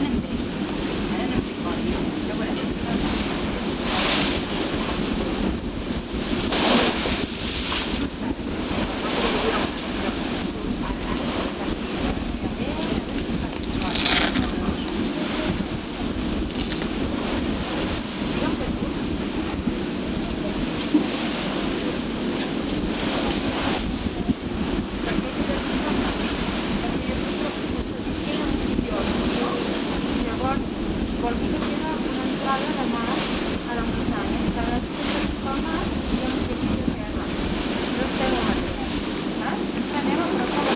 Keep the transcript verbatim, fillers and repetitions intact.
Vol dir que queda una entrada de mar a la muntanya, que cada vegada que fa mar hi ha un petit de terra. No estem al mateix, saps? Sempre anem a prop de la